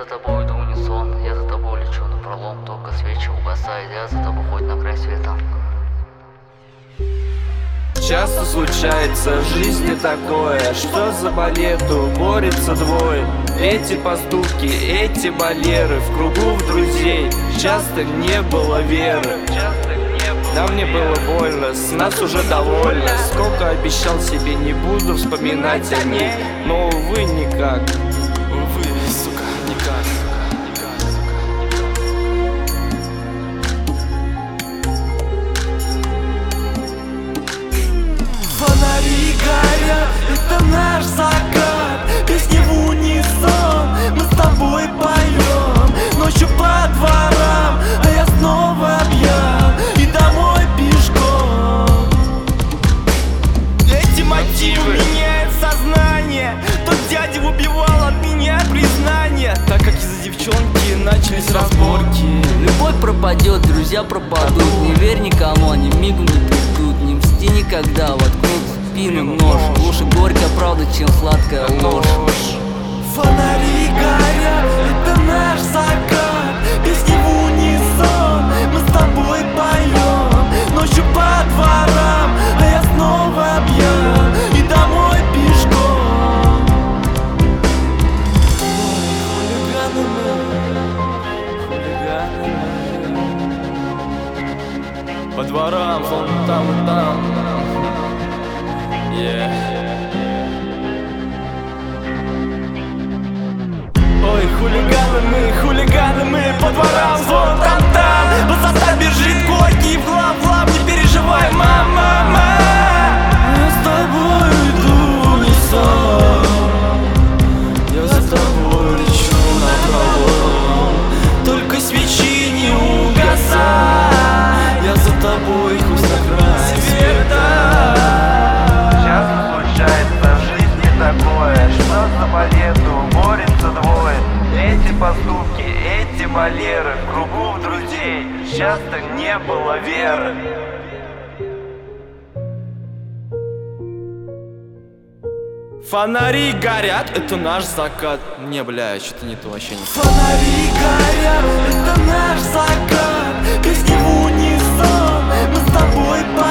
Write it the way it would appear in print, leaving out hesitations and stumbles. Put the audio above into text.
за тобой иду в унисон, я за тобой лечу напролом, только свечи угасает, я за тобой хоть на край света. Часто случается в жизни такое, что за балету борется двое. Эти поступки, эти балеры, в кругу в друзей часто не было веры. Да, мне было больно, с нас уже довольно. Сколько обещал себе, не буду вспоминать о ней, но, увы, никак. Увы, сука, никак. Фонари горят, это наш закат. Песни в унисон, мы с тобой поем. Ночью по дворам, а я снова пьян. И домой пешком. Эти мотивы меняют сознание. Тот дядя убивал от меня признание, так как из-за девчонки начались разборки. Любовь пропадет, друзья пропадут. Не верь никому, они мигом не придут. Не мсти никогда, воткнут в спину нож. Лучше горькая правда, чем сладкая ложь. Фонари горят, это наш закат. Песни в унисон, мы с тобой поем. Ночью по дворам, а я снова пьян. И домой пешком. Хулиганы мы, хулиганы мы. По дворам, вон там и там. Ой, хулиганы мы, по дворам, вон там. Высота бежит, кулаки в глав, не переживай, мама. Я с тобой иду в унисон, я за тобой лечу напролом. Только свечи не угасай, я за тобой хоть на край света. Часто случается в жизни такое, что за балету борется двое. Эти поступки, эти балеры, в кругу в друзей часто не было веры. Фонари горят, это наш закат. Не, бля, что-то не то, вообще не. Фонари горят, это наш закат. Песни в унисон, мы с тобой